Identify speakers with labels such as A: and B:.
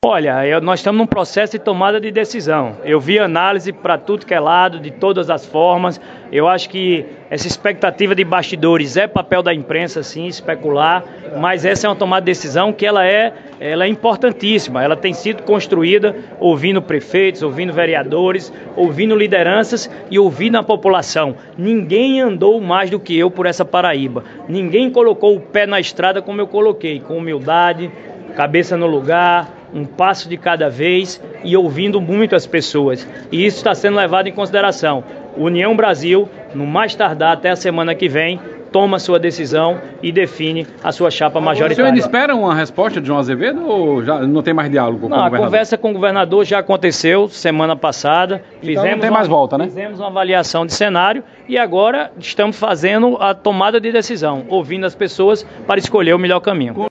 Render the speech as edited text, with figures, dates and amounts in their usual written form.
A: Olha, nós estamos num processo de tomada de decisão. Eu vi análise para tudo que é lado, de todas as formas. Eu acho que essa expectativa de bastidores é papel da imprensa, sim, especular, mas essa é uma tomada de decisão que ela é importantíssima. Ela tem sido construída ouvindo prefeitos, ouvindo vereadores, ouvindo lideranças e ouvindo a população. Ninguém andou mais do que eu por essa Paraíba. Ninguém colocou o pé na estrada como eu coloquei, com humildade, cabeça no lugar, um passo de cada vez e ouvindo muito as pessoas. E isso está sendo levado em consideração. União Brasil, no mais tardar até a semana que vem, toma sua decisão e define a sua chapa majoritária.
B: O senhor ainda espera uma resposta de João Azevedo ou já não tem mais diálogo com o governador?
A: A conversa com o governador já aconteceu semana passada.
B: Então não tem mais volta, né?
A: Fizemos uma avaliação de cenário e agora estamos fazendo a tomada de decisão, ouvindo as pessoas para escolher o melhor caminho.